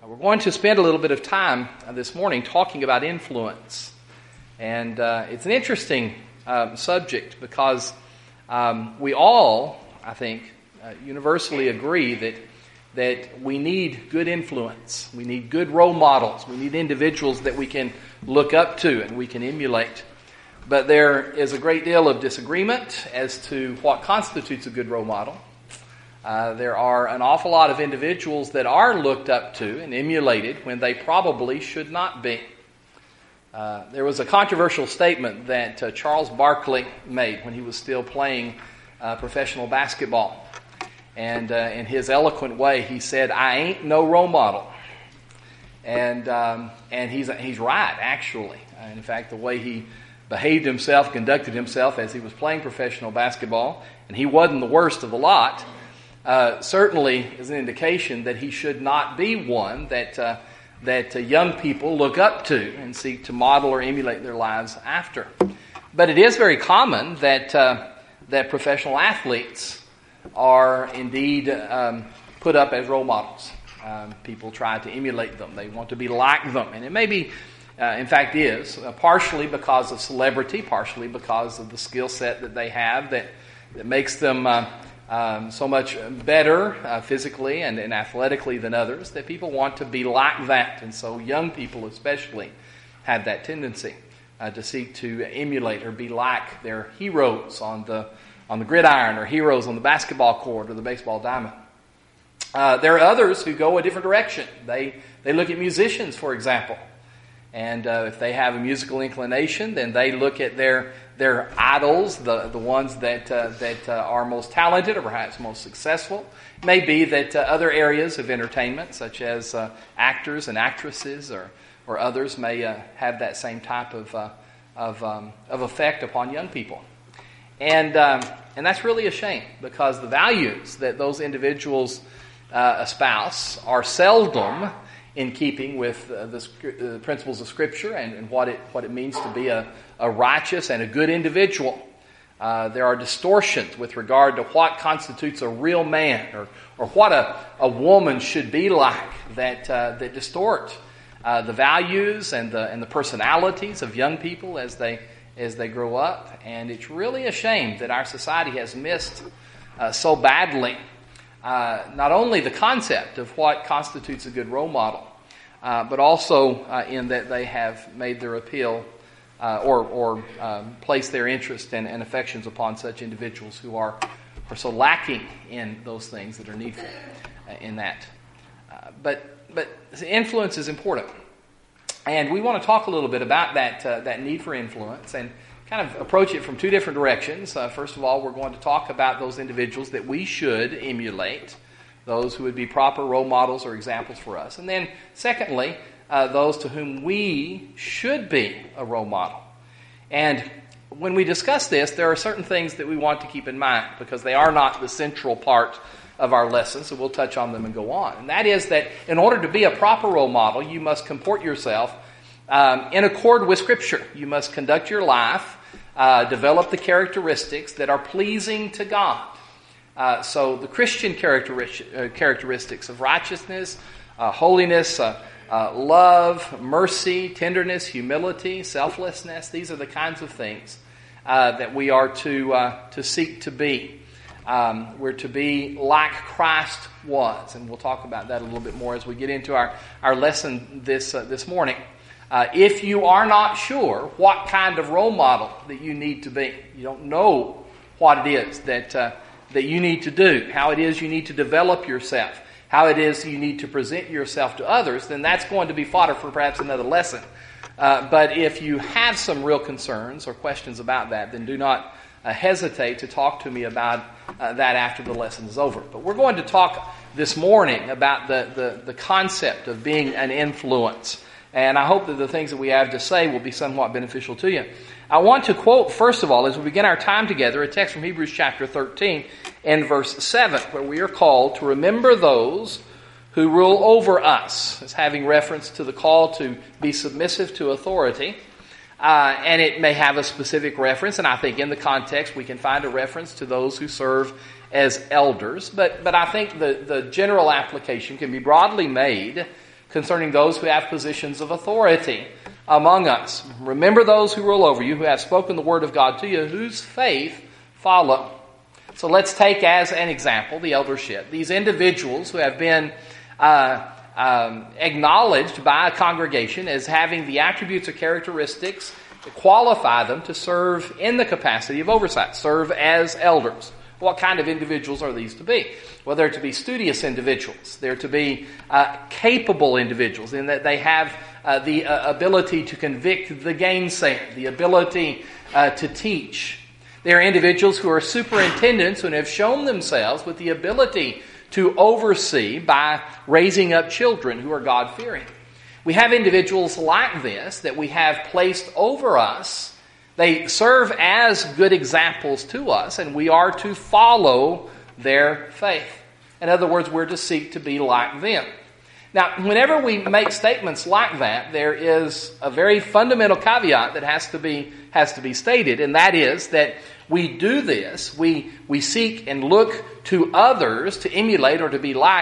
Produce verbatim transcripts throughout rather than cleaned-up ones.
We're going to spend a little bit of time uh, this morning talking about influence. And uh, it's an interesting uh, subject because um, we all, I think, uh, universally agree that that we need good influence. We need good role models. We need individuals that we can look up to and we can emulate. But there is a great deal of disagreement as to what constitutes a good role model. Uh, there are an awful lot of individuals that are looked up to and emulated when they probably should not be. Uh, there was a controversial statement that uh, Charles Barkley made when he was still playing uh, professional basketball. And uh, in his eloquent way, he said, "I ain't no role model." And um, and he's he's right, actually. And in fact, the way he behaved himself, conducted himself as he was playing professional basketball, and he wasn't the worst of the lot, uh, certainly is an indication that he should not be one that uh, that uh, young people look up to and seek to model or emulate their lives after. But it is very common that uh, that professional athletes are indeed um, put up as role models. Um, people try to emulate them. They want to be like them. And it may be, uh, in fact is, uh, partially because of celebrity, partially because of the skill set that they have that, that makes them uh, um, so much better uh, physically and, and athletically than others, that people want to be like that. And so young people especially have that tendency uh, to seek to emulate or be like their heroes on the on the gridiron, or heroes on the basketball court or the baseball diamond. Uh, there are others who go a different direction. They they look at musicians, for example. And uh, if they have a musical inclination, then they look at their their idols, the, the ones that uh, that uh, are most talented or perhaps most successful. It may be that uh, other areas of entertainment, such as uh, actors and actresses or, or others, may uh, have that same type of, uh, of, um, of effect upon young people. And um, and that's really a shame, because the values that those individuals uh, espouse are seldom in keeping with uh, the uh, principles of Scripture and, and what it what it means to be a, a righteous and a good individual. Uh, there are distortions with regard to what constitutes a real man, or or what a, a woman should be like, that uh, that distort uh, the values and the and the personalities of young people as they as they grow up. And it's really a shame that our society has missed uh, so badly uh, not only the concept of what constitutes a good role model, uh, but also uh, in that they have made their appeal uh, or, or um, placed their interest and, and affections upon such individuals who are, are so lacking in those things that are needful uh, in that. Uh, but, but influence is important. And we want to talk a little bit about that uh, that need for influence and kind of approach it from two different directions. Uh, first of all, we're going to talk about those individuals that we should emulate, those who would be proper role models or examples for us. And then, secondly, uh, those to whom we should be a role model. And when we discuss this, there are certain things that we want to keep in mind, because they are not the central part of our lesson, so we'll touch on them and go on. And that is that in order to be a proper role model, you must comport yourself um, in accord with Scripture. You must conduct your life, uh, develop the characteristics that are pleasing to God. Uh, so the Christian characteristic, uh, characteristics of righteousness, uh, holiness, uh, uh, love, mercy, tenderness, humility, selflessness, these are the kinds of things uh, that we are to uh, to seek to be. Um, we're to be like Christ was, and we'll talk about that a little bit more as we get into our, our lesson this uh, this morning. Uh, if you are not sure what kind of role model that you need to be, you don't know what it is that uh, that you need to do, how it is you need to develop yourself, how it is you need to present yourself to others, then that's going to be fodder for perhaps another lesson. Uh, but if you have some real concerns or questions about that, then do not Uh, hesitate to talk to me about uh, that after the lesson is over. But we're going to talk this morning about the, the, the concept of being an influence. And I hope that the things that we have to say will be somewhat beneficial to you. I want to quote, first of all, as we begin our time together, a text from Hebrews chapter thirteen and verse seven, where we are called to remember those who rule over us, as having reference to the call to be submissive to authority. Uh, and it may have a specific reference, and I think in the context we can find a reference to those who serve as elders. But but I think the, the general application can be broadly made concerning those who have positions of authority among us. Remember those who rule over you, who have spoken the word of God to you, whose faith follow. So let's take as an example the eldership. These individuals who have been uh, um, acknowledged by a congregation as having the attributes or characteristics that qualify them to serve in the capacity of oversight, serve as elders. What kind of individuals are these to be? Well, they're to be studious individuals. They're to be uh, capable individuals in that they have uh, the uh, ability to convict the gainsayer, the ability uh, to teach. They're individuals who are superintendents and have shown themselves with the ability to oversee by raising up children who are God-fearing. We have individuals like this that we have placed over us. They serve as good examples to us, and we are to follow their faith. In other words, we're to seek to be like them. Now, whenever we make statements like that, there is a very fundamental caveat that has to be has to be stated, and that is that we do this, we, we seek and look to others to emulate or to be like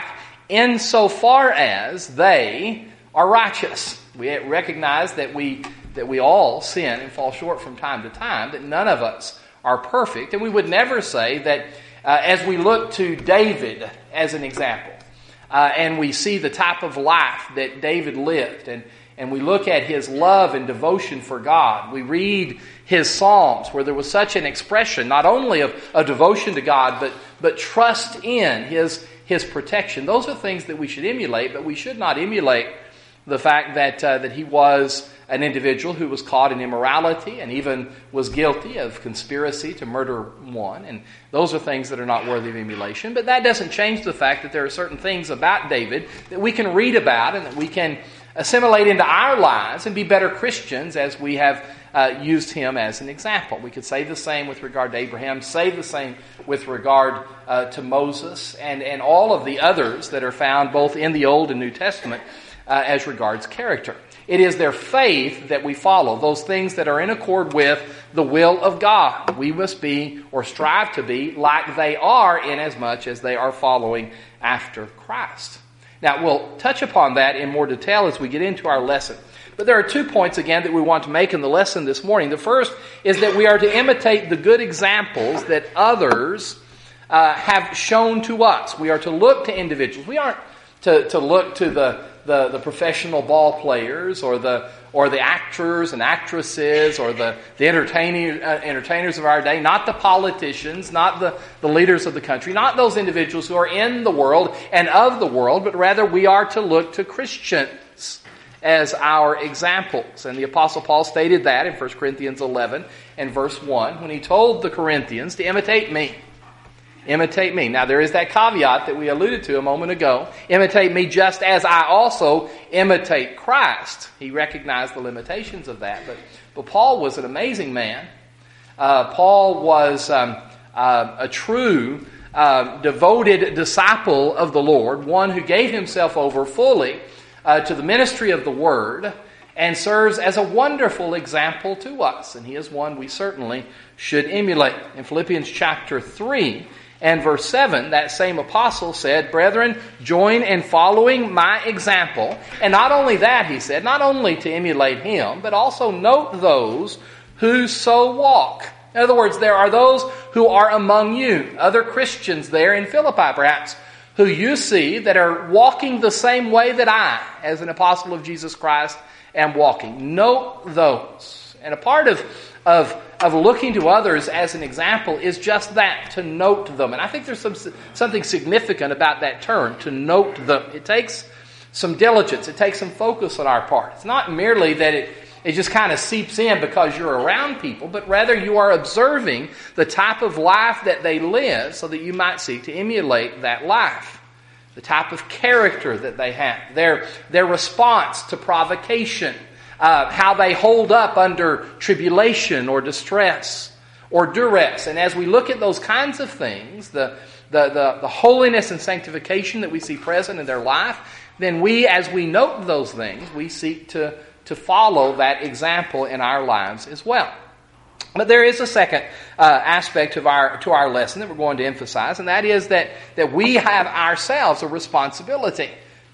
insofar as they are righteous. We recognize that we that we all sin and fall short from time to time, that none of us are perfect. And we would never say that uh, as we look to David as an example, uh, and we see the type of life that David lived, and, and we look at his love and devotion for God, we read his Psalms where there was such an expression not only of a devotion to God, but, but trust in his, his protection. Those are things that we should emulate, but we should not emulate the fact that uh, that he was an individual who was caught in immorality and even was guilty of conspiracy to murder one. And those are things that are not worthy of emulation. But that doesn't change the fact that there are certain things about David that we can read about and that we can assimilate into our lives and be better Christians as we have uh, used him as an example. We could say the same with regard to Abraham, say the same with regard uh, to Moses and, and all of the others that are found both in the Old and New Testament uh, as regards character. It is their faith that we follow, those things that are in accord with the will of God. We must be, or strive to be, like they are inasmuch as they are following after Christ. Now, we'll touch upon that in more detail as we get into our lesson. But there are two points, again, that we want to make in the lesson this morning. The first is that we are to imitate the good examples that others uh, have shown to us. We are to look to individuals. We aren't to, to look to the The, the professional ball players or the or the actors and actresses or the, the entertaining, uh, entertainers of our day, not the politicians, not the, the leaders of the country, not those individuals who are in the world and of the world, but rather we are to look to Christians as our examples. And the Apostle Paul stated that in First Corinthians eleven and verse one when he told the Corinthians to imitate me. Imitate me. Now, there is that caveat that we alluded to a moment ago. Imitate me just as I also imitate Christ. He recognized the limitations of that. But, but Paul was an amazing man. Uh, Paul was um, uh, a true, uh, devoted disciple of the Lord, one who gave himself over fully uh, to the ministry of the Word and serves as a wonderful example to us. And he is one we certainly should emulate. In Philippians chapter three, and verse seven, that same apostle said, "Brethren, join in following my example." And not only that, he said, not only to emulate him, but also note those who so walk. In other words, there are those who are among you, other Christians there in Philippi perhaps, who you see that are walking the same way that I, as an apostle of Jesus Christ, am walking. Note those. And a part of, of of looking to others as an example is just that, to note them. And I think there's some something significant about that term, to note them. It takes some diligence. It takes some focus on our part. It's not merely that it, it just kind of seeps in because you're around people, but rather you are observing the type of life that they live so that you might seek to emulate that life. The type of character that they have. Their, their response to provocation. Uh, how they hold up under tribulation or distress or duress. And as we look at those kinds of things, the, the, the, the holiness and sanctification that we see present in their life, then we, as we note those things, we seek to, to follow that example in our lives as well. But there is a second uh, aspect of our to our lesson that we're going to emphasize, and that is that, that we have ourselves a responsibility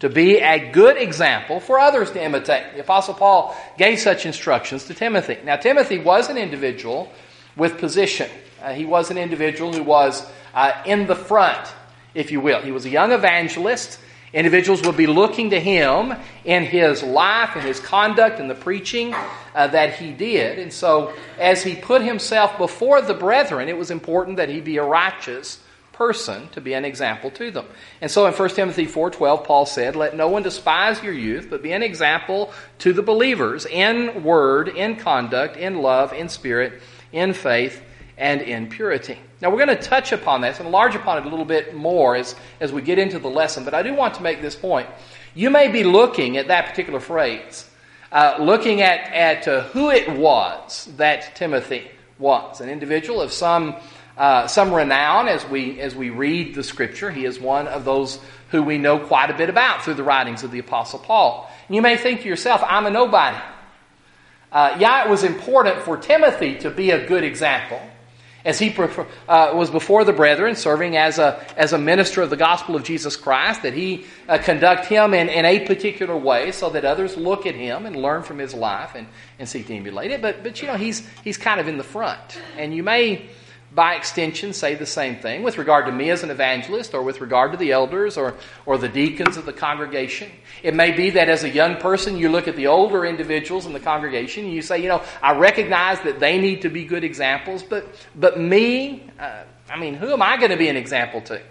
to be a good example for others to imitate. The Apostle Paul gave such instructions to Timothy. Now, Timothy was an individual with position. Uh, he was an individual who was uh, in the front, if you will. He was a young evangelist. Individuals would be looking to him in his life and his conduct and the preaching uh, that he did. And so, as he put himself before the brethren, it was important that he be a righteous person to be an example to them. And so in First Timothy four twelve, Paul said, "Let no one despise your youth, but be an example to the believers in word, in conduct, in love, in spirit, in faith, and in purity." Now we're going to touch upon this and enlarge upon it a little bit more as, as we get into the lesson, but I do want to make this point. You may be looking at that particular phrase, uh, looking at, at uh, who it was that Timothy was, an individual of some uh, some renown as we as we read the Scripture. He is one of those who we know quite a bit about through the writings of the Apostle Paul. And you may think to yourself, I'm a nobody. Uh, yeah, it was important for Timothy to be a good example, as he uh, was before the brethren, serving as a as a minister of the gospel of Jesus Christ, that he uh, conduct him in, in a particular way so that others look at him and learn from his life and, and seek to emulate it. But, but you know, he's he's kind of in the front. And you may, by extension, say the same thing with regard to me as an evangelist, or with regard to the elders or, or the deacons of the congregation. It may be that as a young person, you look at the older individuals in the congregation and you say, you know, I recognize that they need to be good examples, but but me, uh, I mean, who am I going to be an example to?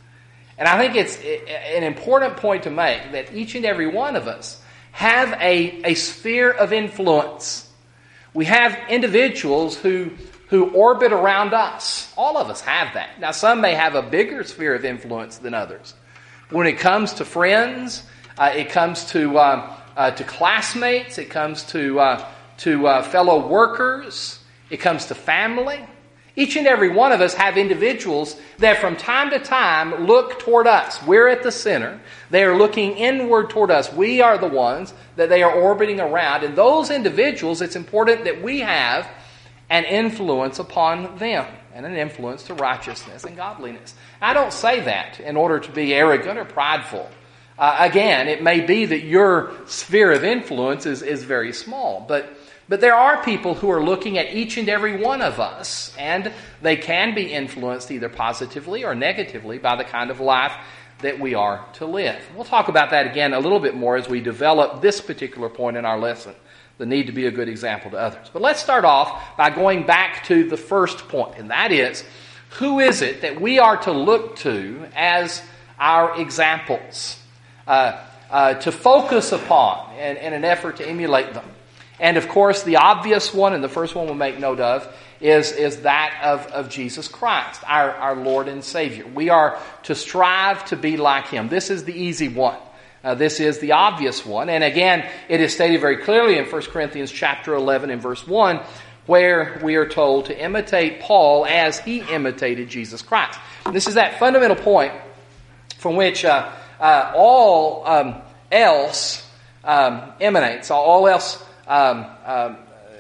And I think it's an important point to make that each and every one of us have a, a sphere of influence. We have individuals who who orbit around us. All of us have that. Now, some may have a bigger sphere of influence than others. When it comes to friends, uh, it comes to uh, uh, to classmates, it comes to uh, to uh, fellow workers, it comes to family. Each and every one of us have individuals that from time to time look toward us. We're at the center. They are looking inward toward us. We are the ones that they are orbiting around. And those individuals, it's important that we have an influence upon them, and an influence to righteousness and godliness. I don't say that in order to be arrogant or prideful. Uh, again, it may be that your sphere of influence is, is very small, but, but there are people who are looking at each and every one of us, and they can be influenced either positively or negatively by the kind of life that we are to live. We'll talk about that again a little bit more as we develop this particular point in our lesson. The need to be a good example to others. But let's start off by going back to the first point, and that is, who is it that we are to look to as our examples, uh, uh, to focus upon in, in an effort to emulate them? And of course, the obvious one, and the first one we'll make note of, is, is that of, of Jesus Christ, our, our Lord and Savior. We are to strive to be like Him. This is the easy one. Uh, this is the obvious one. And again, it is stated very clearly in First Corinthians chapter eleven and verse one, where we are told to imitate Paul as he imitated Jesus Christ. This is that fundamental point from which uh, uh, all um, else um, emanates, all else um, um,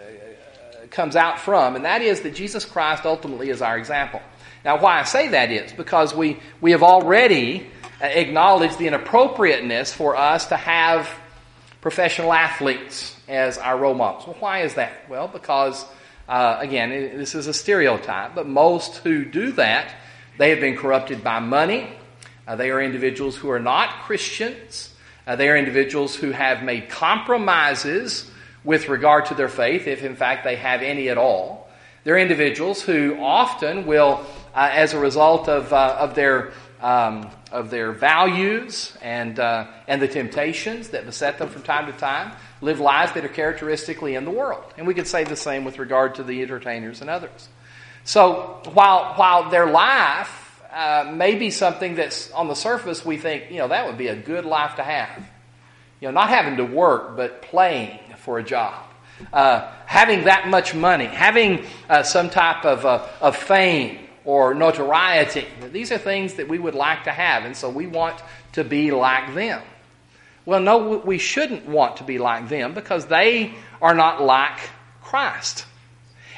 comes out from, and that is that Jesus Christ ultimately is our example. Now, why I say that is because we, we have already acknowledge the inappropriateness for us to have professional athletes as our role models. Well, why is that? Well, because, uh, again, this is a stereotype, but most who do that, they have been corrupted by money. Uh, they are individuals who are not Christians. Uh, they are individuals who have made compromises with regard to their faith, if in fact they have any at all. They're individuals who often will, uh, as a result of, uh, of their Um, of their values and uh, and the temptations that beset them from time to time, live lives that are characteristically in the world. And we could say the same with regard to the entertainers and others. So while while their life uh, may be something that's on the surface we think, you know, that would be a good life to have. You know, not having to work, but playing for a job. Uh, having that much money, having uh, some type of uh, of fame, or notoriety. These are things that we would like to have, and so we want to be like them. Well, no, we shouldn't want to be like them because they are not like Christ.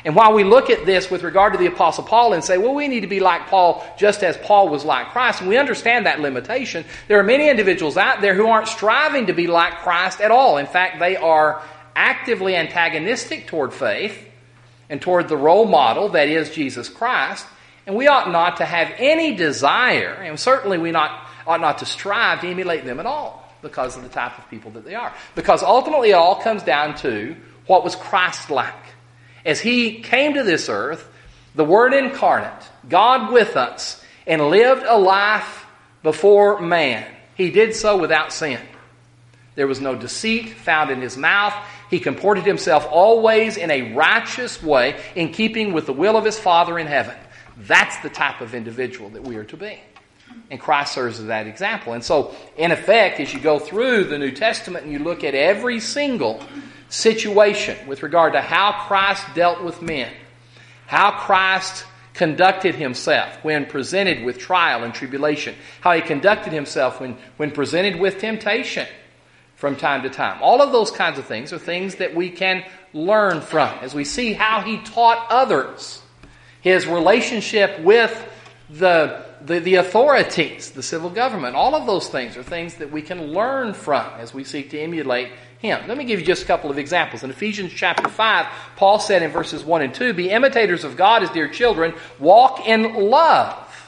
And while we look at this with regard to the Apostle Paul and say, well, we need to be like Paul just as Paul was like Christ, and we understand that limitation, there are many individuals out there who aren't striving to be like Christ at all. In fact, they are actively antagonistic toward faith and toward the role model that is Jesus Christ. And we ought not to have any desire, and certainly we not, ought not to strive to emulate them at all because of the type of people that they are. Because ultimately it all comes down to what was Christ-like. As He came to this earth, the Word incarnate, God with us, and lived a life before man, He did so without sin. There was no deceit found in His mouth. He comported Himself always in a righteous way, in keeping with the will of His Father in heaven. That's the type of individual that we are to be. And Christ serves as that example. And so, in effect, as you go through the New Testament and you look at every single situation with regard to how Christ dealt with men, how Christ conducted Himself when presented with trial and tribulation, how He conducted Himself when, when presented with temptation from time to time. All of those kinds of things are things that we can learn from as we see how He taught others. His relationship with the, the, the authorities, the civil government, all of those things are things that we can learn from as we seek to emulate Him. Let me give you just a couple of examples. In Ephesians chapter five, Paul said in verses one and two, "Be imitators of God as dear children, walk in love."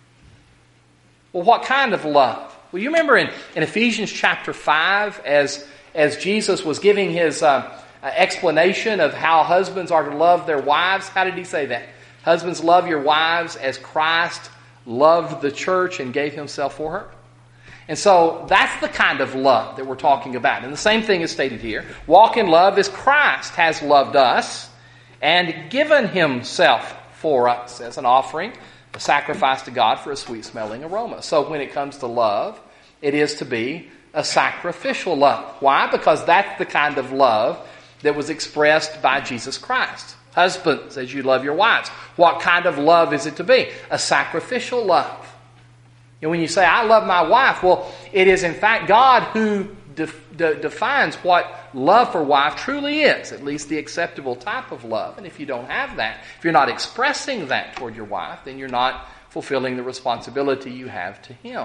Well, what kind of love? Well, you remember in, in Ephesians chapter five, as, as Jesus was giving His uh, explanation of how husbands are to love their wives, how did He say that? Husbands, love your wives as Christ loved the church and gave Himself for her. And so that's the kind of love that we're talking about. And the same thing is stated here. Walk in love as Christ has loved us and given Himself for us as an offering, a sacrifice to God for a sweet-smelling aroma. So when it comes to love, it is to be a sacrificial love. Why? Because that's the kind of love that was expressed by Jesus Christ. Husbands, as you love your wives. What kind of love is it to be? A sacrificial love. And when you say, I love my wife, well, it is in fact God who de- de- defines what love for wife truly is, at least the acceptable type of love. And if you don't have that, if you're not expressing that toward your wife, then you're not fulfilling the responsibility you have to Him.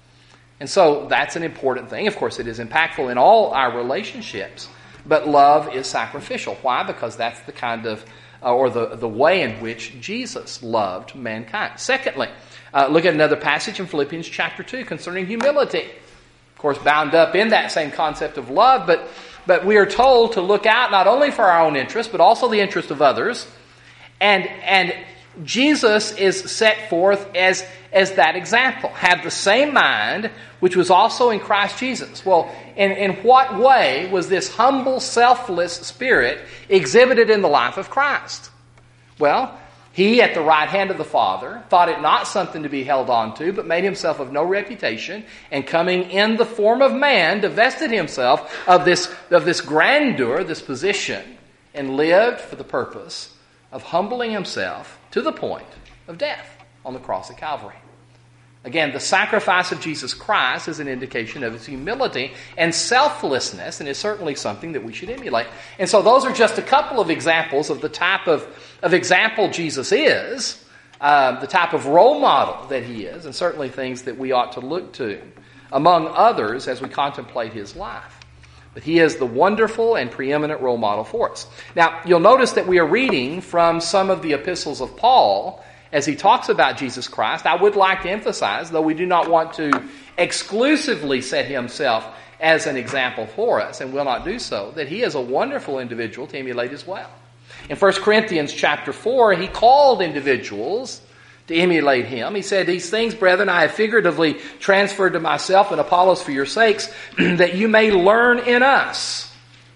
And so that's an important thing. Of course, it is impactful in all our relationships, but love is sacrificial. Why? Because that's the kind of Uh, or the, the way in which Jesus loved mankind. Secondly, uh, look at another passage in Philippians chapter two concerning humility. Of course, bound up in that same concept of love, but, but we are told to look out not only for our own interest, but also the interest of others. And, and Jesus is set forth as, as that example. Have the same mind which was also in Christ Jesus. Well, in, in what way was this humble, selfless spirit exhibited in the life of Christ? Well, He, at the right hand of the Father, thought it not something to be held on to, but made Himself of no reputation, and coming in the form of man, divested Himself of this, of this grandeur, this position, and lived for the purpose of humbling Himself to the point of death on the cross of Calvary. Again, the sacrifice of Jesus Christ is an indication of His humility and selflessness, and is certainly something that we should emulate. And so those are just a couple of examples of the type of, of example Jesus is, uh, the type of role model that He is, and certainly things that we ought to look to, among others, as we contemplate His life. But He is the wonderful and preeminent role model for us. Now, you'll notice that we are reading from some of the epistles of Paul as he talks about Jesus Christ. I would like to emphasize, though we do not want to exclusively set Himself as an example for us, and will not do so, that He is a wonderful individual to emulate as well. In First Corinthians chapter four, he called individuals to emulate Him. He said, "These things, brethren, I have figuratively transferred to myself and Apollos for your sakes, that you may learn in us."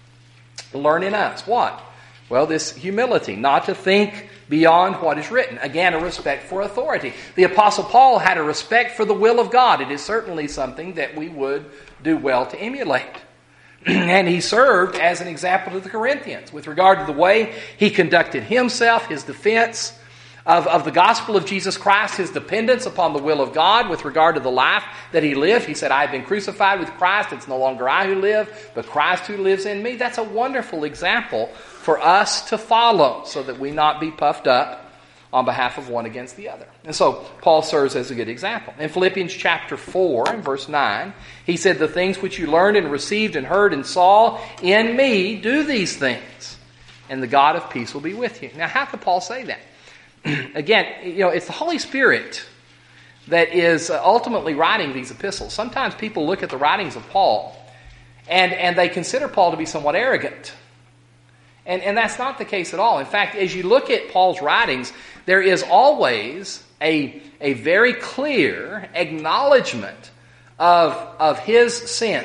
Learn in us. What? Well, this humility, not to think beyond what is written. Again, a respect for authority. The Apostle Paul had a respect for the will of God. It is certainly something that we would do well to emulate. And he served as an example to the Corinthians with regard to the way he conducted himself, his defense of, of the gospel of Jesus Christ, his dependence upon the will of God with regard to the life that he lived. He said, I have been crucified with Christ. It's no longer I who live, but Christ who lives in me. That's a wonderful example for us to follow so that we not be puffed up on behalf of one against the other. And so Paul serves as a good example. In Philippians chapter four and verse nine, he said, the things which you learned and received and heard and saw in me, do these things, and the God of peace will be with you. Now, how could Paul say that? Again, you know, it's the Holy Spirit that is ultimately writing these epistles. Sometimes people look at the writings of Paul and, and they consider Paul to be somewhat arrogant. And, and that's not the case at all. In fact, as you look at Paul's writings, there is always a, a very clear acknowledgement of, of his sin.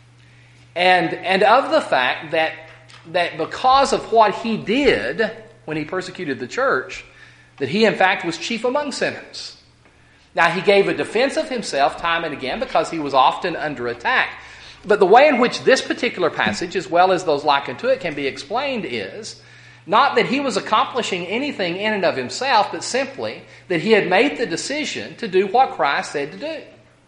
And, and of the fact that, that because of what he did when he persecuted the church, that he in fact was chief among sinners. Now he gave a defense of himself time and again because he was often under attack. But the way in which this particular passage, as well as those like unto it, can be explained is not that he was accomplishing anything in and of himself, but simply that he had made the decision to do what Christ said to do.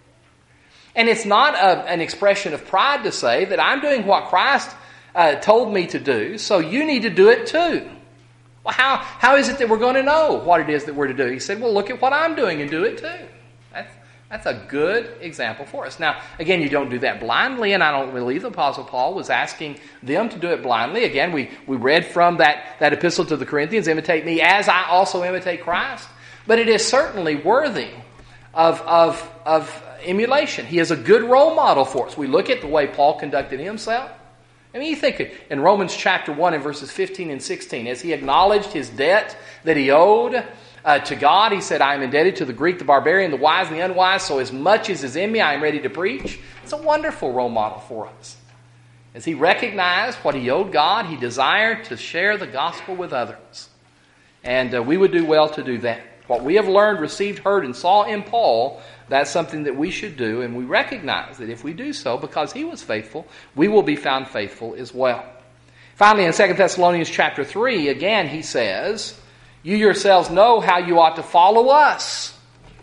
And it's not a, an expression of pride to say that I'm doing what Christ uh, told me to do, so you need to do it too. Well, how, how is it that we're going to know what it is that we're to do? He said, well, look at what I'm doing and do it too. That's, that's a good example for us. Now, again, you don't do that blindly, and I don't believe the Apostle Paul was asking them to do it blindly. Again, we, we read from that, that epistle to the Corinthians, imitate me as I also imitate Christ. But it is certainly worthy of, of, of emulation. He is a good role model for us. We look at the way Paul conducted himself. I mean, you think in Romans chapter one and verses fifteen and sixteen, as he acknowledged his debt that he owed uh, to God, he said, I am indebted to the Greek, the barbarian, the wise, and the unwise, so as much as is in me, I am ready to preach. It's a wonderful role model for us. As he recognized what he owed God, he desired to share the gospel with others. And uh, we would do well to do that. What we have learned, received, heard, and saw in Paul, that's something that we should do, and we recognize that if we do so, because he was faithful, we will be found faithful as well. Finally, in Second Thessalonians chapter three, again he says, you yourselves know how you ought to follow us.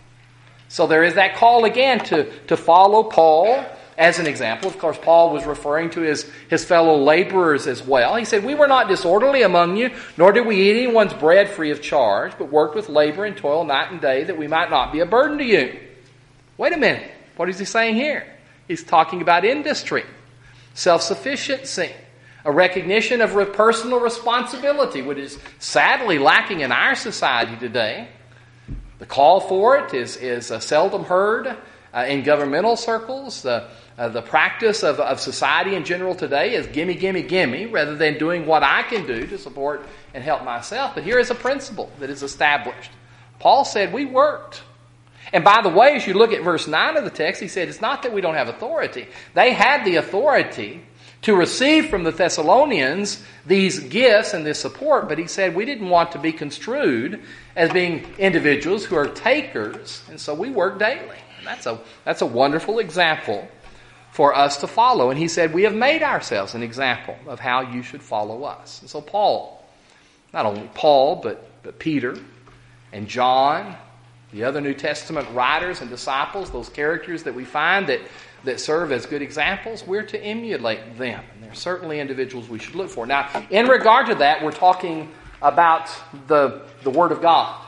So there is that call again to, to follow Paul as an example. Of course, Paul was referring to his, his fellow laborers as well. He said, we were not disorderly among you, nor did we eat anyone's bread free of charge, but worked with labor and toil night and day, that we might not be a burden to you. Wait a minute. What is he saying here? He's talking about industry, self-sufficiency, a recognition of personal responsibility, which is sadly lacking in our society today. The call for it is, is uh, seldom heard uh, in governmental circles. The, uh, the practice of, of society in general today is gimme, gimme, gimme, rather than doing what I can do to support and help myself. But here is a principle that is established. Paul said we worked. And by the way, as you look at verse nine of the text, he said it's not that we don't have authority. They had the authority to receive from the Thessalonians these gifts and this support, but he said we didn't want to be construed as being individuals who are takers, and so we work daily. And that's a, that's a wonderful example for us to follow. And he said we have made ourselves an example of how you should follow us. And so Paul, not only Paul, but, but Peter and John, the other New Testament writers and disciples, those characters that we find that, that serve as good examples, we're to emulate them. And they're certainly individuals we should look for. Now, in regard to that, we're talking about the, the Word of God.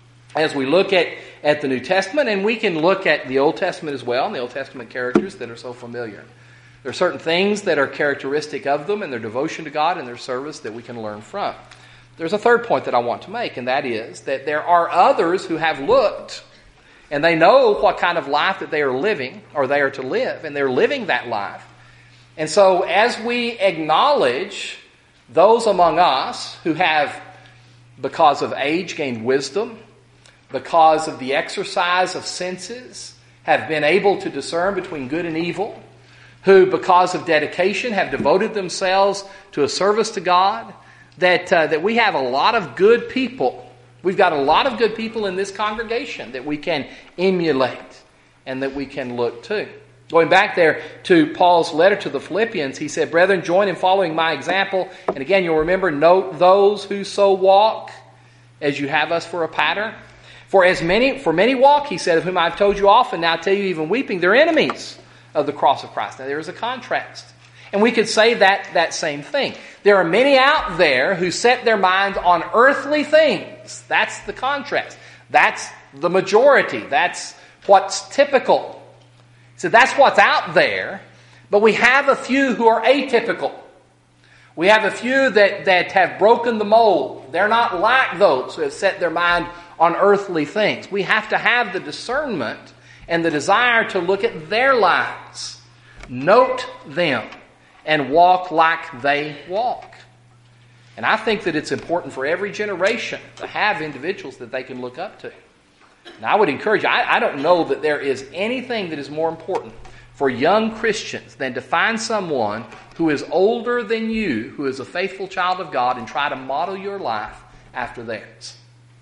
As we look at, at the New Testament, and we can look at the Old Testament as well, and the Old Testament characters that are so familiar. There are certain things that are characteristic of them and their devotion to God and their service that we can learn from. There's a third point that I want to make, and that is that there are others who have looked, and they know what kind of life that they are living, or they are to live, and they're living that life. And so as we acknowledge those among us who have, because of age, gained wisdom, because of the exercise of senses, have been able to discern between good and evil, who, because of dedication, have devoted themselves to a service to God, that uh, that we have a lot of good people. We've got a lot of good people in this congregation that we can emulate and that we can look to. Going back there to Paul's letter to the Philippians, he said, brethren, join in following my example. And again, you'll remember, note those who so walk as you have us for a pattern? For as many, for many walk, he said, of whom I've told you often, now I tell you even weeping, they're enemies of the cross of Christ. Now there is a contrast. And we could say that, that same thing. There are many out there who set their minds on earthly things. That's the contrast. That's the majority. That's what's typical. So that's what's out there. But we have a few who are atypical. We have a few that, that have broken the mold. They're not like those who have set their mind on earthly things. We have to have the discernment and the desire to look at their lives, note them, and walk like they walk. And I think that it's important for every generation to have individuals that they can look up to. And I would encourage you, I, I don't know that there is anything that is more important for young Christians than to find someone who is older than you, who is a faithful child of God, and try to model your life after theirs.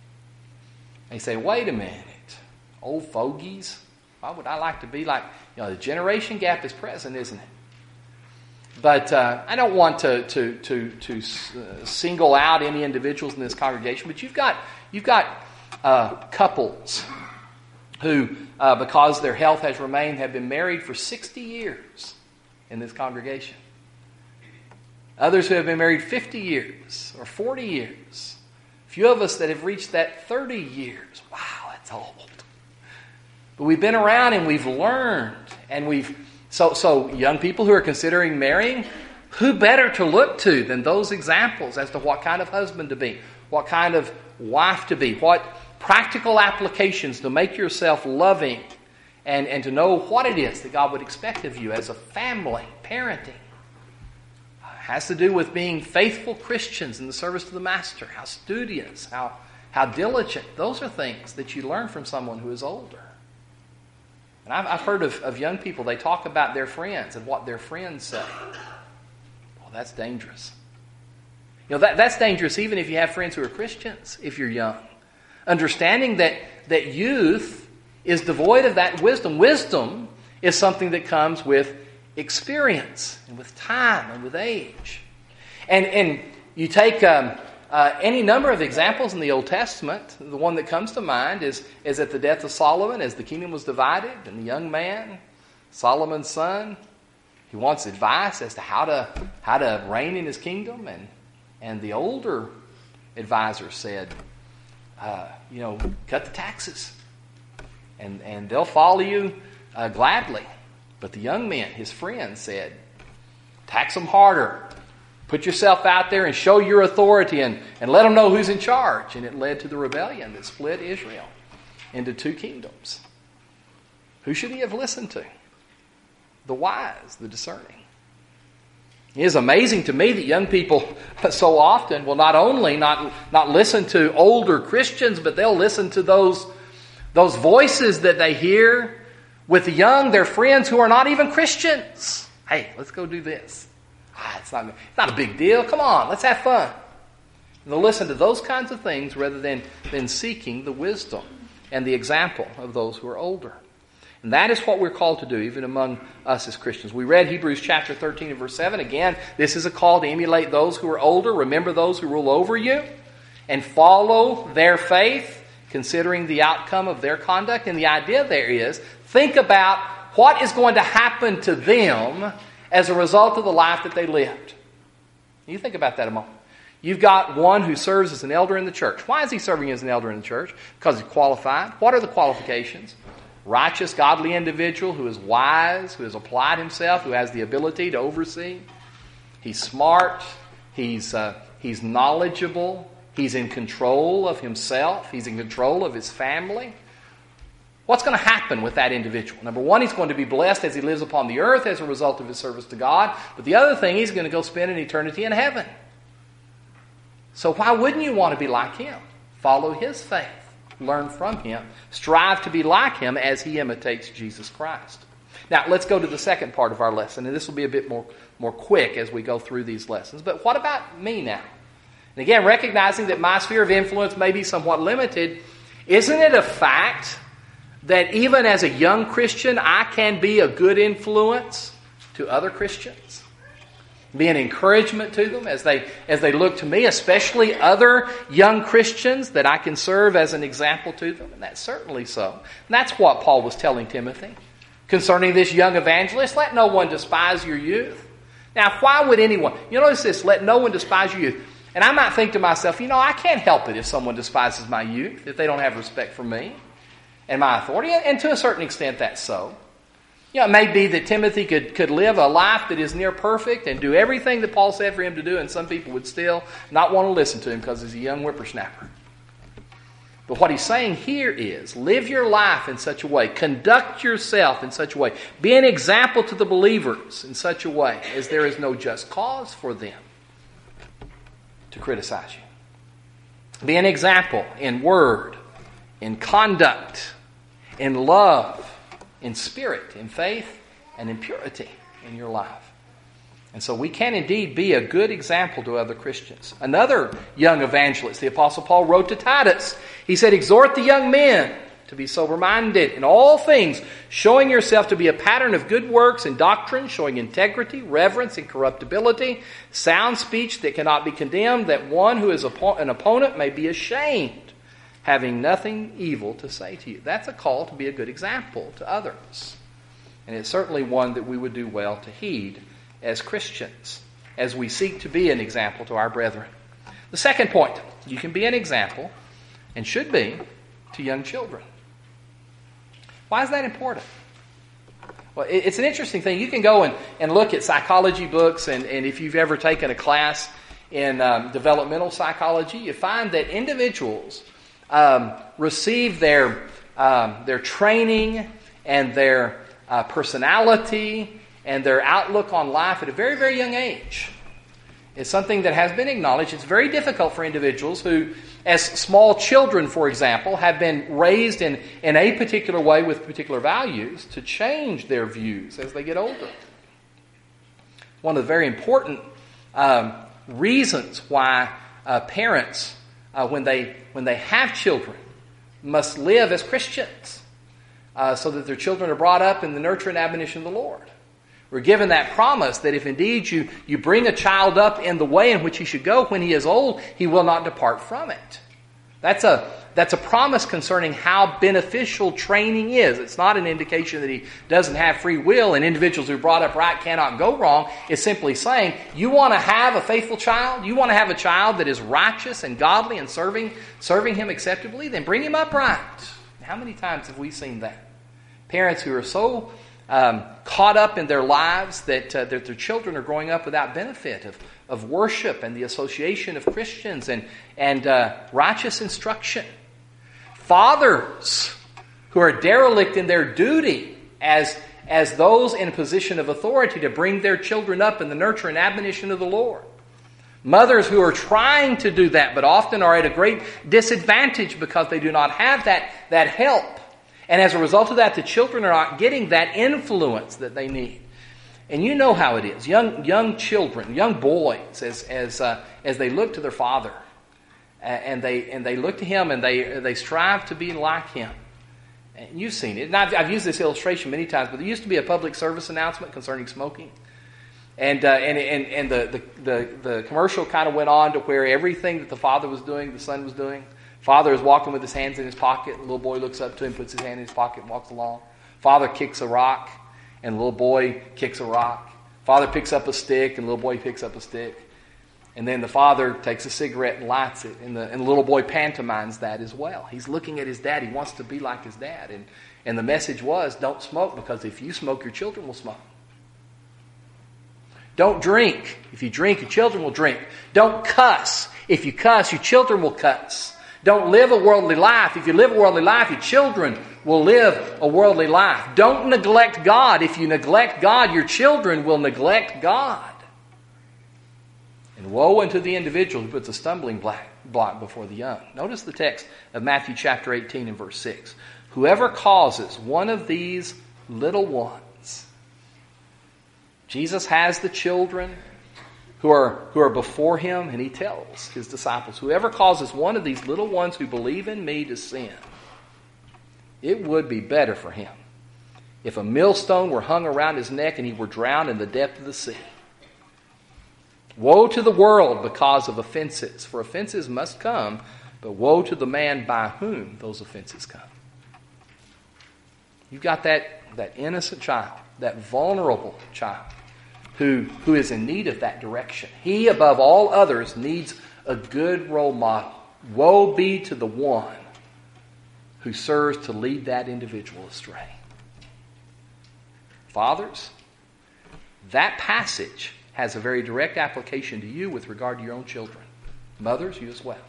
And you say, wait a minute, old fogies? Why would I like to be like, you know, the generation gap is present, isn't it? But uh, I don't want to to to, to uh, single out any individuals in this congregation. But you've got you've got uh, couples who, uh, because their health has remained, have been married for sixty years in this congregation. Others who have been married fifty years or forty years. A few of us that have reached that thirty years. Wow, that's old. But we've been around and we've learned and we've So, so young people who are considering marrying, who better to look to than those examples as to what kind of husband to be, what kind of wife to be, what practical applications to make yourself loving and, and to know what it is that God would expect of you as a family, parenting. It has to do with being faithful Christians in the service to the Master, how studious, how, how diligent. Those are things that you learn from someone who is older. And I've, I've heard of, of young people, they talk about their friends and what their friends say. Well, that's dangerous. You know, that, that's dangerous even if you have friends who are Christians, if you're young. Understanding that, that youth is devoid of that wisdom. Wisdom is something that comes with experience and with time and with age. And, and you take... Um, Uh, any number of examples in the Old Testament. The one that comes to mind is, is at the death of Solomon as the kingdom was divided, and the young man, Solomon's son, he wants advice as to how to how to reign in his kingdom, and and the older advisor said, uh, you know, cut the taxes, and and they'll follow you uh, gladly. But the young man, his friend, said, tax them harder. Put yourself out there and show your authority and, and let them know who's in charge. And it led to the rebellion that split Israel into two kingdoms. Who should he have listened to? The wise, the discerning. It is amazing to me that young people so often will not only not, not listen to older Christians, but they'll listen to those, those voices that they hear with the young, their friends who are not even Christians. Hey, let's go do this. Ah, it's not, it's not a big deal. Come on, let's have fun. And they'll listen to those kinds of things rather than, than seeking the wisdom and the example of those who are older. And that is what we're called to do, even among us as Christians. We read Hebrews chapter thirteen and verse seven. Again, this is a call to emulate those who are older. Remember those who rule over you and follow their faith, considering the outcome of their conduct. And the idea there is, think about what is going to happen to them as a result of the life that they lived. You think about that a moment. You've got one who serves as an elder in the church. Why is he serving as an elder in the church? Because he's qualified. What are the qualifications? Righteous, godly individual who is wise, who has applied himself, who has the ability to oversee. He's smart. He's, uh, he's knowledgeable. He's in control of himself. He's in control of his family. What's going to happen with that individual? Number one, he's going to be blessed as he lives upon the earth as a result of his service to God. But the other thing, he's going to go spend an eternity in heaven. So why wouldn't you want to be like him? Follow his faith. Learn from him. Strive to be like him as he imitates Jesus Christ. Now, let's go to the second part of our lesson. And this will be a bit more, more quick as we go through these lessons. But what about me now? And again, recognizing that my sphere of influence may be somewhat limited, isn't it a fact that even as a young Christian, I can be a good influence to other Christians? be an encouragement to them as they as they look to me, especially other young Christians that I can serve as an example to them. And that's certainly so. And that's what Paul was telling Timothy concerning this young evangelist. Let no one despise your youth. Now, why would anyone? You notice this, let no one despise your youth. And I might think to myself, you know, I can't help it if someone despises my youth, if they don't have respect for me and my authority. And to a certain extent, that's so. You know, it may be that Timothy could, could live a life that is near perfect and do everything that Paul said for him to do, and some people would still not want to listen to him because he's a young whippersnapper. But what he's saying here is, live your life in such a way, conduct yourself in such a way, be an example to the believers in such a way as there is no just cause for them to criticize you. Be an example in word, in conduct, in love, in spirit, in faith, and in purity in your life. And so we can indeed be a good example to other Christians. Another young evangelist, the Apostle Paul, wrote to Titus. He said, exhort the young men to be sober-minded in all things, showing yourself to be a pattern of good works and doctrine, showing integrity, reverence, incorruptibility, sound speech that cannot be condemned, that one who is an opponent may be ashamed, having nothing evil to say to you. That's a call to be a good example to others. And it's certainly one that we would do well to heed as Christians, as we seek to be an example to our brethren. The second point, you can be an example, and should be, to young children. Why is that important? Well, it's an interesting thing. You can go and, and look at psychology books, and, and if you've ever taken a class in um, developmental psychology, you find that individuals Um, receive their um, their training and their uh, personality and their outlook on life at a very, very young age. It's something that has been acknowledged. It's very difficult for individuals who, as small children, for example, have been raised in, in a particular way with particular values to change their views as they get older. One of the very important um, reasons why uh, parents Uh, when they when they have children, must live as Christians, uh, so that their children are brought up in the nurture and admonition of the Lord. We're given that promise that if indeed you, you bring a child up in the way in which he should go when he is old, he will not depart from it. That's a that's a promise concerning how beneficial training is. It's not an indication that he doesn't have free will and individuals who are brought up right cannot go wrong. It's simply saying, you want to have a faithful child? You want to have a child that is righteous and godly and serving, serving him acceptably? Then bring him up right. How many times have we seen that? Parents who are so um, caught up in their lives that, uh, that their children are growing up without benefit of, of worship and the association of Christians and, and uh, righteous instruction. Fathers who are derelict in their duty as, as those in a position of authority to bring their children up in the nurture and admonition of the Lord. Mothers who are trying to do that but often are at a great disadvantage because they do not have that, that help. And as a result of that, the children are not getting that influence that they need. And you know how it is. Young young children, young boys, as as uh, as they look to their father, and they and they look to him, and they they strive to be like him. And you've seen it. And I've, I've used this illustration many times, but there used to be a public service announcement concerning smoking, and uh, and and and the, the the the commercial kind of went on to where everything that the father was doing, the son was doing. Father is walking with his hands in his pocket. The little boy looks up to him, puts his hand in his pocket, and walks along. Father kicks a rock, and the little boy kicks a rock. Father picks up a stick, and the little boy picks up a stick. And then the father takes a cigarette and lights it, and the, and the little boy pantomimes that as well. He's looking at his dad. He wants to be like his dad. And, and the message was, don't smoke, because if you smoke, your children will smoke. Don't drink. If you drink, your children will drink. Don't cuss. If you cuss, your children will cuss. Don't live a worldly life. If you live a worldly life, your children will live a worldly life. Don't neglect God. If you neglect God, your children will neglect God. And woe unto the individual who puts a stumbling block before the young. Notice the text of Matthew chapter eighteen and verse six. Whoever causes one of these little ones. Jesus has the children who are, who are before him, and he tells his disciples, whoever causes one of these little ones who believe in me to sin, it would be better for him if a millstone were hung around his neck and he were drowned in the depth of the sea. Woe to the world because of offenses, for offenses must come, but woe to the man by whom those offenses come. You've got that, that innocent child, that vulnerable child, who, who is in need of that direction. He, above all others, needs a good role model. Woe be to the one who serves to lead that individual astray. Fathers, that passage has a very direct application to you with regard to your own children. Mothers, you as well.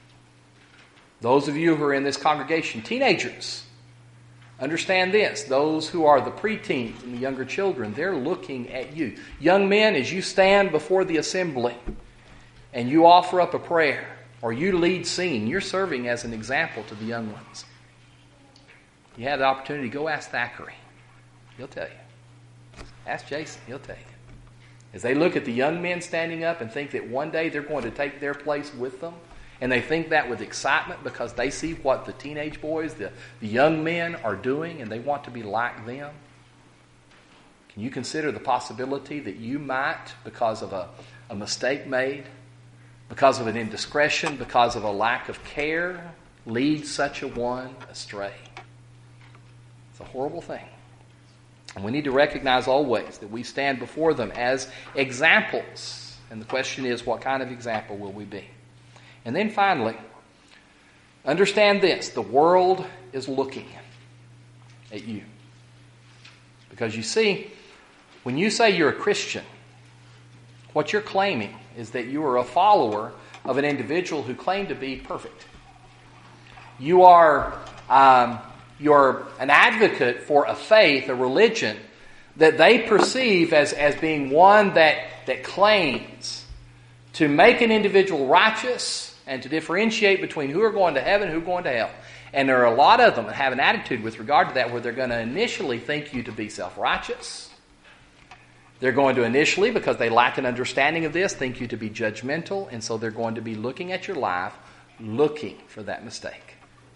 Those of you who are in this congregation, teenagers, understand this. Those who are the preteens and the younger children, they're looking at you. Young men, as you stand before the assembly and you offer up a prayer or you lead singing, you're serving as an example to the young ones. You have the opportunity, go ask Thackeray. He'll tell you. Ask Jason. He'll tell you. As they look at the young men standing up and think that one day they're going to take their place with them, and they think that with excitement because they see what the teenage boys, the, the young men are doing, and they want to be like them. Can you consider the possibility that you might, because of a, a mistake made, because of an indiscretion, because of a lack of care, lead such a one astray? It's a horrible thing. And we need to recognize always that we stand before them as examples. And the question is, what kind of example will we be? And then finally, understand this. The world is looking at you. Because you see, when you say you're a Christian, what you're claiming is that you are a follower of an individual who claimed to be perfect. You are... Um, You're an advocate for a faith, a religion, that they perceive as, as being one that, that claims to make an individual righteous and to differentiate between who are going to heaven and who are going to hell. And there are a lot of them that have an attitude with regard to that where they're going to initially think you to be self-righteous. They're going to initially, because they lack an understanding of this, think you to be judgmental, and so they're going to be looking at your life, looking for that mistake.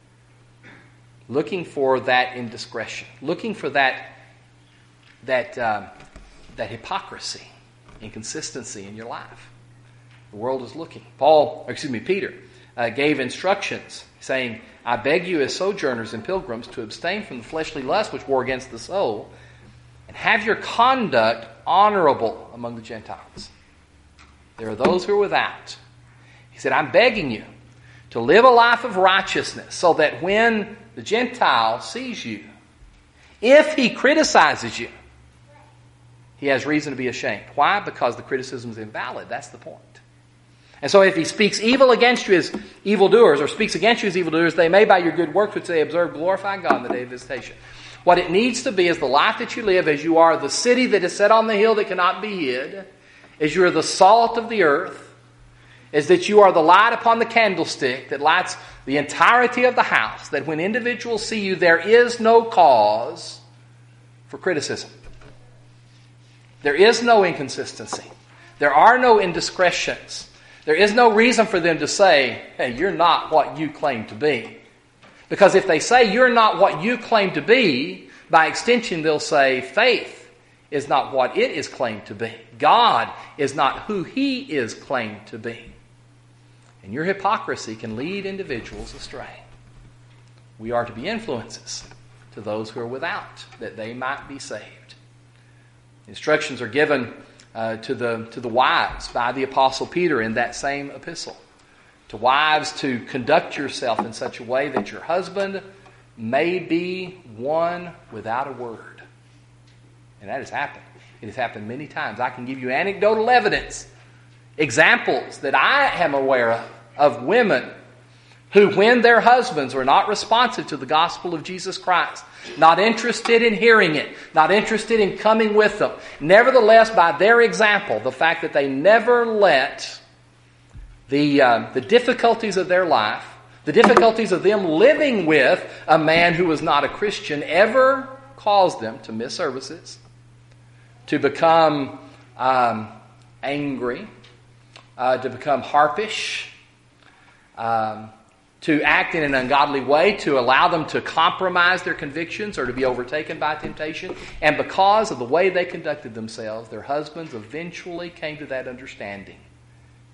Looking for that indiscretion. Looking for that that um, that hypocrisy, inconsistency in your life. The world is looking. Paul, or excuse me, Peter, uh, gave instructions saying, I beg you as sojourners and pilgrims to abstain from the fleshly lust which war against the soul, and have your conduct honorable among the Gentiles. There are those who are without. He said, I'm begging you to live a life of righteousness so that when the Gentile sees you, if he criticizes you, he has reason to be ashamed. Why? Because the criticism is invalid. That's the point. And so if he speaks evil against you as evildoers, or speaks against you as evildoers, they may by your good works which they observe glorify God in the day of visitation. What it needs to be is the life that you live as you are the city that is set on the hill that cannot be hid, as you are the salt of the earth, is that you are the light upon the candlestick that lights the entirety of the house, that when individuals see you, there is no cause for criticism. There is no inconsistency. There are no indiscretions. There is no reason for them to say, hey, you're not what you claim to be. Because if they say you're not what you claim to be, by extension they'll say faith is not what it is claimed to be. God is not who He is claimed to be. And your hypocrisy can lead individuals astray. We are to be influences to those who are without, that they might be saved. Instructions are given uh, to the to the wives by the Apostle Peter in that same epistle. To wives to conduct yourself in such a way that your husband may be one without a word. And that has happened. It has happened many times. I can give you anecdotal evidence, examples that I am aware of, of women who, when their husbands were not responsive to the gospel of Jesus Christ, not interested in hearing it, not interested in coming with them, nevertheless, by their example, the fact that they never let the, uh, the difficulties of their life, the difficulties of them living with a man who was not a Christian, ever cause them to miss services, to become um, angry, uh, to become harpish, um, to act in an ungodly way, to allow them to compromise their convictions or to be overtaken by temptation. And because of the way they conducted themselves, their husbands eventually came to that understanding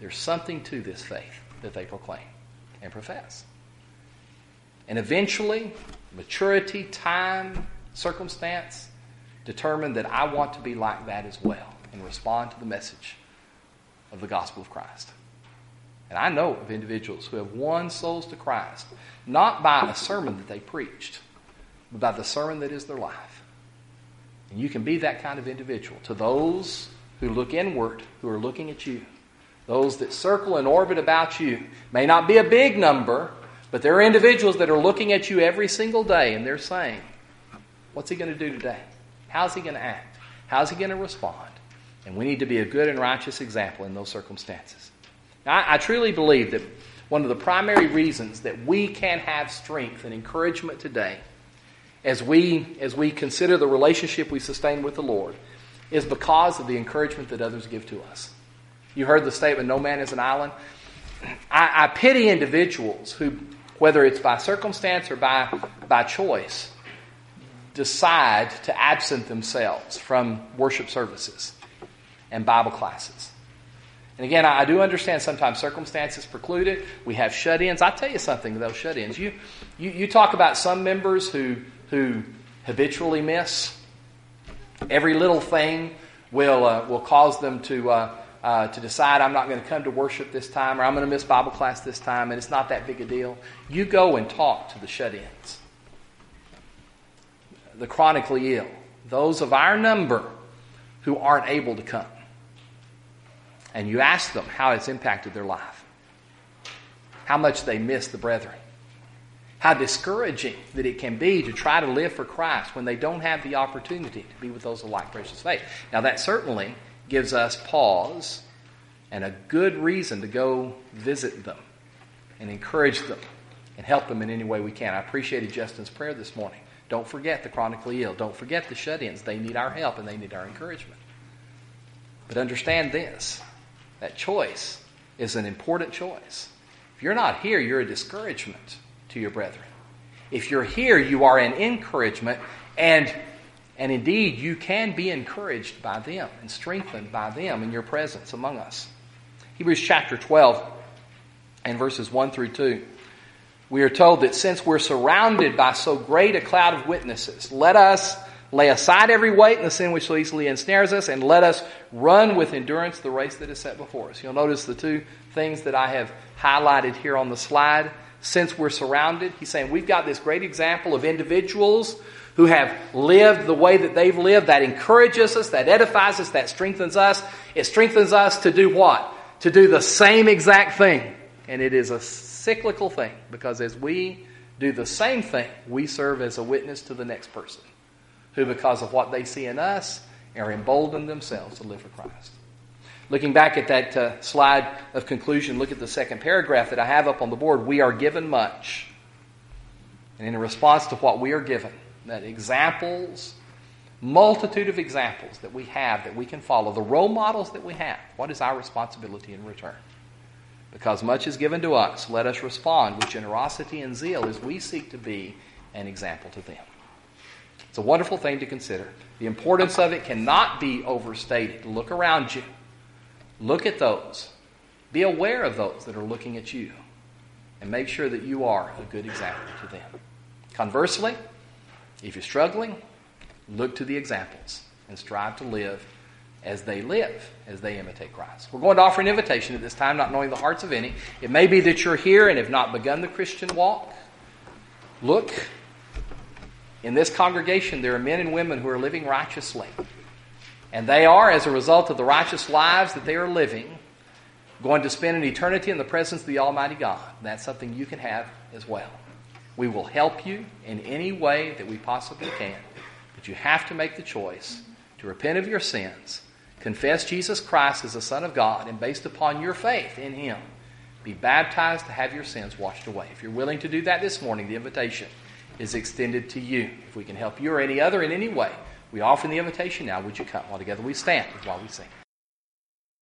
there's something to this faith that they proclaim and profess. And eventually, maturity, time, circumstance determine that I want to be like that as well and respond to the message of the gospel of Christ. And I know of individuals who have won souls to Christ, not by a sermon that they preached, but by the sermon that is their life. And you can be that kind of individual to those who look inward, who are looking at you. Those that circle and orbit about you. May not be a big number, but there are individuals that are looking at you every single day and they're saying, what's he going to do today? How's he going to act? How's he going to respond? And we need to be a good and righteous example in those circumstances. Now, I, I truly believe that one of the primary reasons that we can have strength and encouragement today as we, as we consider the relationship we sustain with the Lord is because of the encouragement that others give to us. You heard the statement, no man is an island. I, I pity individuals who, whether it's by circumstance or by, by choice, decide to absent themselves from worship services and Bible classes. And again, I do understand sometimes circumstances preclude it. We have shut-ins. I'll tell you something, those shut-ins. You, you, you talk about some members who, who habitually miss. Every little thing will, uh, will cause them to... Uh, Uh, to decide I'm not going to come to worship this time or I'm going to miss Bible class this time and it's not that big a deal. You go and talk to the shut-ins, the chronically ill, those of our number who aren't able to come. And you ask them how it's impacted their life, how much they miss the brethren, how discouraging that it can be to try to live for Christ when they don't have the opportunity to be with those of like precious faith. Now that certainly gives us pause and a good reason to go visit them and encourage them and help them in any way we can. I appreciated Justin's prayer this morning. Don't forget the chronically ill. Don't forget the shut-ins. They need our help and they need our encouragement. But understand this, that choice is an important choice. If you're not here, you're a discouragement to your brethren. If you're here, you are an encouragement, and And indeed, you can be encouraged by them and strengthened by them in your presence among us. Hebrews chapter twelve and verses one through two. We are told that since we're surrounded by so great a cloud of witnesses, let us lay aside every weight and the sin which so easily ensnares us, and let us run with endurance the race that is set before us. You'll notice the two things that I have highlighted here on the slide. Since we're surrounded, he's saying we've got this great example of individuals who have lived the way that they've lived. That encourages us, that edifies us, that strengthens us. It strengthens us to do what? To do the same exact thing. And it is a cyclical thing, because as we do the same thing, we serve as a witness to the next person who, because of what they see in us, are emboldened themselves to live for Christ. Looking back at that uh, slide of conclusion, look at the second paragraph that I have up on the board. We are given much. And in response to what we are given, that examples, multitude of examples that we have that we can follow, the role models that we have, what is our responsibility in return? Because much is given to us, let us respond with generosity and zeal as we seek to be an example to them. It's a wonderful thing to consider. The importance of it cannot be overstated. Look around you. Look at those. Be aware of those that are looking at you. And make sure that you are a good example to them. Conversely, if you're struggling, look to the examples and strive to live as they live, as they imitate Christ. We're going to offer an invitation at this time, not knowing the hearts of any. It may be that you're here and have not begun the Christian walk. Look, in this congregation, there are men and women who are living righteously. And they are, as a result of the righteous lives that they are living, going to spend an eternity in the presence of the Almighty God. That's something you can have as well. We will help you in any way that we possibly can. But you have to make the choice to repent of your sins, confess Jesus Christ as the Son of God, and based upon your faith in Him, be baptized to have your sins washed away. If you're willing to do that this morning, the invitation is extended to you. If we can help you or any other in any way, we offer the invitation now. Would you come? While together we stand while we sing.